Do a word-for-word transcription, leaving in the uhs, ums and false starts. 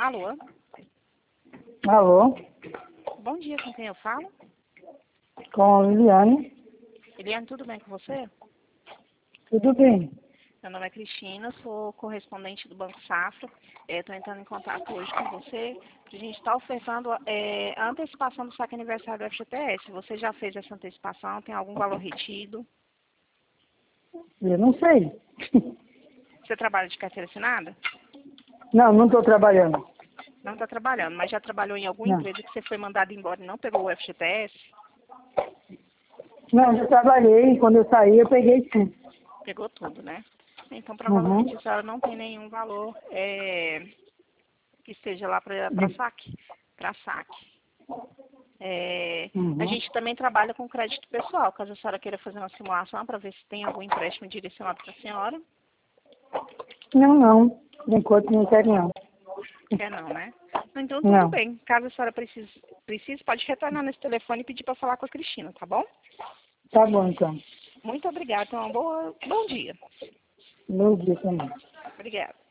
Alô? Alô? Bom dia, com quem eu falo? Com a Liliane. Eliane, tudo bem com você? Tudo bem? Meu nome é Cristina, sou correspondente do Banco Safra. Estou entrando em contato hoje com você. A gente está ofertando é, a antecipação do saque aniversário do F G T S. Você já fez essa antecipação? Tem algum valor retido? Eu não sei. Você trabalha de carteira assinada? Não, não estou trabalhando. Não está trabalhando, mas já trabalhou em alguma Não. empresa que você foi mandado embora e não pegou o F G T S? Não, já trabalhei. Quando eu saí, eu peguei sim. Pegou tudo, né? Então, Uhum. provavelmente a senhora não tem nenhum valor é, que esteja lá para saque. Para saque. É, Uhum. A gente também trabalha com crédito pessoal, caso a senhora queira fazer uma simulação para ver se tem algum empréstimo direcionado para a senhora. Não, não. Por enquanto não quero não. Quer não, né? Então, tudo Não. bem. Caso a senhora precise, precise, pode retornar nesse telefone e pedir para falar com a Cristina, tá bom? Tá bom, então. Muito obrigada. Então, um boa, bom dia. Meu dia também. Obrigada.